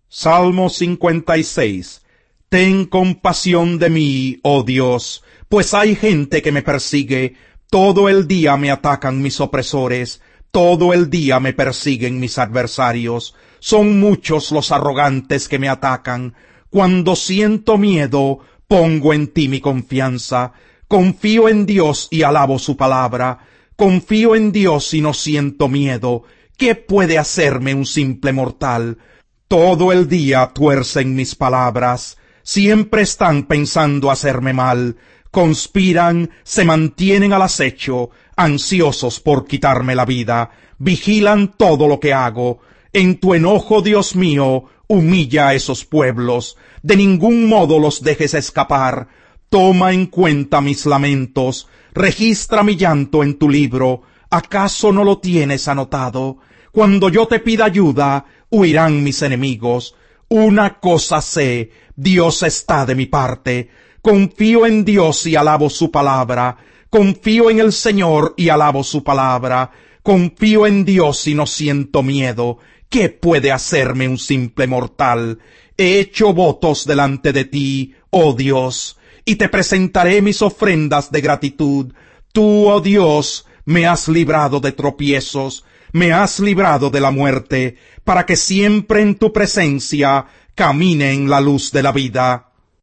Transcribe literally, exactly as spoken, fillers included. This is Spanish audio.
Salmo cincuenta y seis. Ten compasión de mí, oh Dios, pues hay gente que me persigue. Todo el día me atacan mis opresores, todo el día me persiguen mis adversarios. Son muchos los arrogantes que me atacan. Cuando siento miedo, pongo en ti mi confianza. Confío en Dios y alabo su palabra. Confío en Dios y no siento miedo. ¿Qué puede hacerme un simple mortal? Todo el día tuercen mis palabras. Siempre están pensando hacerme mal. Conspiran, se mantienen al acecho, ansiosos por quitarme la vida. Vigilan todo lo que hago. En tu enojo, Dios mío, humilla a esos pueblos. De ningún modo los dejes escapar. Toma en cuenta mis lamentos. Registra mi llanto en tu libro. ¿Acaso no lo tienes anotado? Cuando yo te pida ayuda, huirán mis enemigos. Una cosa sé, Dios está de mi parte. Confío en Dios y alabo su palabra. Confío en el Señor y alabo su palabra. Confío en Dios y no siento miedo. ¿Qué puede hacerme un simple mortal? He hecho votos delante de ti, oh Dios, y te presentaré mis ofrendas de gratitud. Tú, oh Dios, me has librado de tropiezos, me has librado de la muerte, para que siempre en tu presencia camine en la luz de la vida.